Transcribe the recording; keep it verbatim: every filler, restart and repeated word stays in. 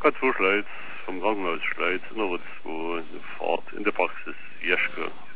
Gott wo Schleiz vom Krankenhaus Schleiz, wo Fahrt in der Praxis Jeschke